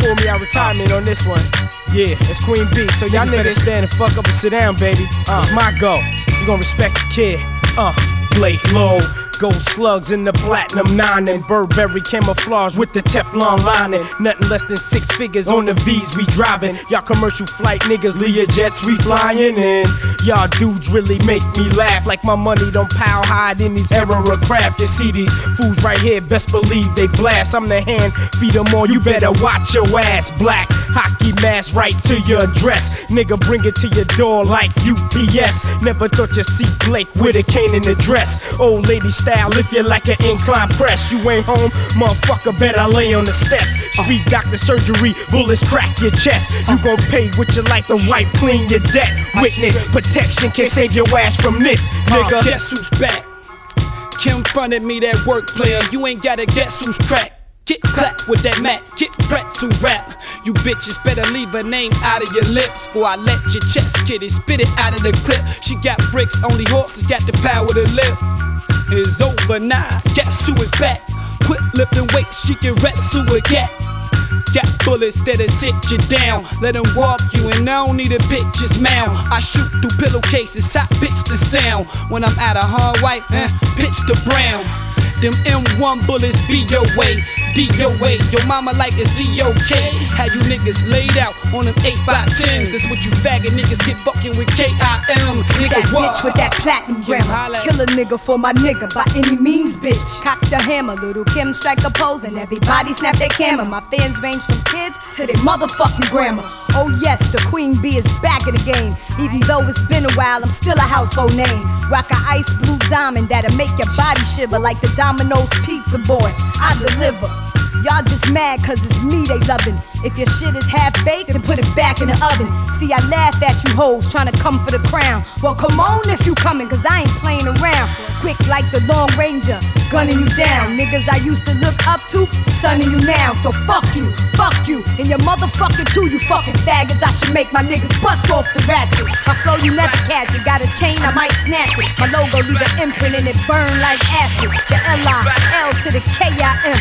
pull me out retirement on this one. Yeah, it's Queen B. So y'all niggas better stand the fuck up and sit down, baby. It's my go. You gon' respect the kid. Blake Lowe. Gold slugs in the platinum 9 and Burberry camouflage with the Teflon lining. Nothing less than 6 figures on the V's we driving. Y'all commercial flight niggas, Lear jets we flying in. Y'all dudes really make me laugh, like my money don't pile high in these era of craft. You see these fools right here, best believe they blast. I'm the hand, feed them all, you better watch your ass. Black hockey mask right to your address. Nigga, bring it to your door like UPS. Never thought you'd see Blake with a cane in the dress. Old lady style, if you like an incline press. You ain't home, motherfucker, better lay on the steps. Street doctor surgery, bullets crack your chest. You gon' pay with your life to wipe clean your debt. Witness protection can't save your ass from this, nigga. Guess who's back? Kim fronted me that work player. You ain't gotta guess who's cracked. Get clapped with that Mac, get pretzel rap. You bitches better leave her name out of your lips, before I let your chest kitty spit it out of the clip. She got bricks, only horses got the power to live. It's over now, guess who is back? Quit lifting weights, she can wrestle a cat. Got bullets that'll sit you down, let them walk you, and I don't need a bitch's mouth. I shoot through pillowcases, I pitch the sound. When I'm out of hard white, pitch the brown. Them M1 bullets be your way, D your way. Your mama like a Z-O-K. How you niggas laid out on them 8x10s. That's what you faggot niggas get fucking with K-I-M. Nigga, that bitch with that platinum grammar. Kill a nigga for my nigga by any means, bitch. Cock the hammer, little Kim strike a pose, and everybody snap their camera. My fans range from kids to their motherfucking grandma. Oh yes, the Queen B is back in the game. Even though it's been a while, I'm still a household name. Rock a ice blue diamond that'll make your body shiver like the Domino's pizza boy. I deliver. Y'all just mad cause it's me they lovin'. If your shit is half baked, then put it back in the oven. See, I laugh at you hoes tryna come for the crown. Well, come on if you comin', cause I ain't playin' around. Quick like the Lone Ranger, gunning you down. Niggas I used to look up to, sunning you now. So fuck you, and your motherfucking too, you fucking faggots. I should make my niggas bust off the ratchet. My flow you never catch it, got a chain, I might snatch it. My logo leave an imprint and it burn like acid. The L-I-L to the K-I-M,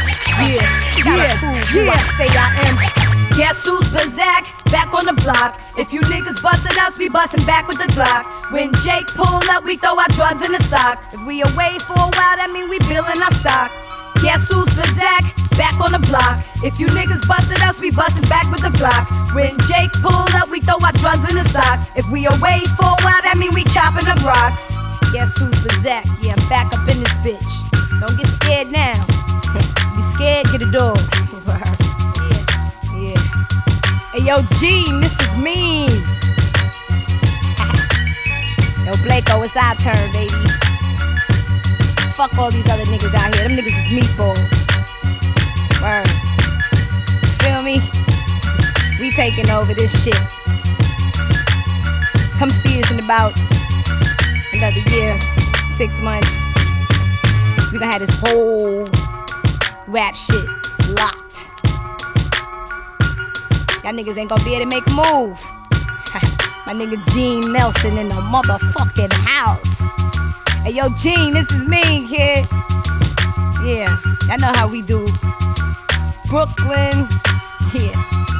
I say I am. Guess who's Bazak? Back on the block. If you niggas bustin' us, we bustin' back with the Glock. When Jake pull up, we throw our drugs in the socks. If we away for a while, that mean we billin' our stock. Guess who's Bazak? Back on the block. If you niggas bustin' us, we bustin' back with the Glock. When Jake pull up, we throw our drugs in the socks. If we away for a while, that mean we choppin' up rocks. Guess who's Bazak? Yeah, I'm back up in this bitch. Don't get scared now. You scared? Get a dog. Yeah. Hey, yo, Gene, this is me. Yo, Blako, it's our turn, baby. Fuck all these other niggas out here. Them niggas is meatballs. Word. Feel me? We taking over this shit. Come see us in about another year, 6 months. We gonna have this whole rap shit locked. Y'all niggas ain't gonna be able to make a move. My nigga Gene Nelson in the motherfucking house. Hey yo, Gene, this is me, kid. Yeah, y'all know how we do. Brooklyn, yeah.